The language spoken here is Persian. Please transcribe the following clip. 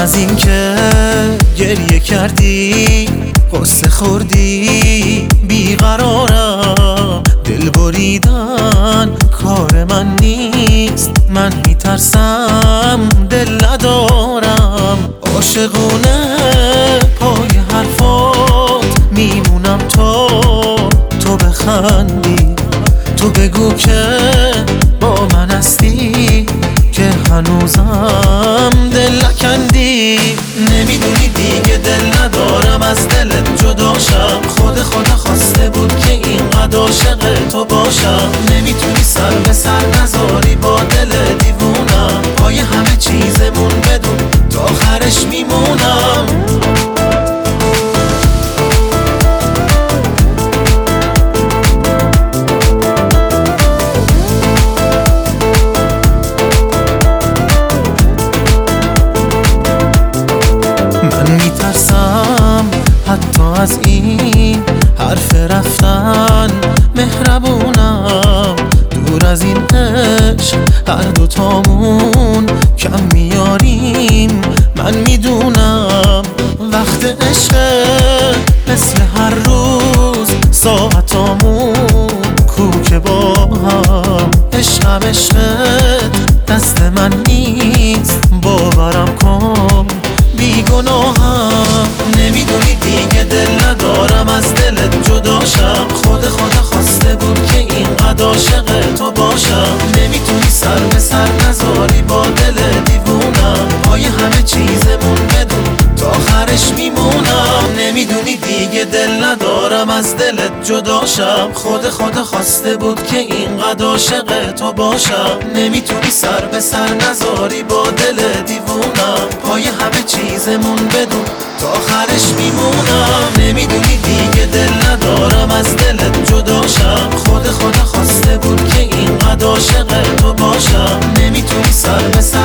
از این که گریه کردی قصه خوردی بیقرارم، دل بریدن کار من نیست، من میترسم دل ندارم. عاشقونه پای حرفات میمونم تو بخندی، تو بگو که با من هستی، که هنوزم دل نکندی. نمیدونی دیگه دل ندارم از دلت جداشم، خدا خواسته بود که اینقدر عاشق تو باشم. نمیتونی سر به سر نذاری با دل دیوونم، پای همه چیزمون بدون تا آخرش میمونم. میترسم حتی از این حرف رفتن، مهربونم دور از این عشق هر دوتامون کم میاریم. من میدونم وقت عشق مثل هر روز ساعتامون کوکه با هم. عشقم عشقت دست من نیست، باورم کن بیگناهم. نمیدونی دیگه دل ندارم از دلت جداشم، خدا خواسته بود که اینقدر عاشق تو باشم. نمیتونی سر به سر نذاری با دل دیوونم، پای همه چیزمون بدون تا آخرش میمونم. نمیدونی دیگه دل ندارم از دلت جداشم، خدا خواسته بود که اینقدر عاشق تو باشم. نمیتونی سر به سر نذاری با دل دیوونم، پای همه چیزمون بدون تا آخرش میمونم. نمیدونی دیگه دل ندارم از دلت جداشم، خدا خواسته بود که اینقدر عاشق تو باشم. نمیتونی سر به سر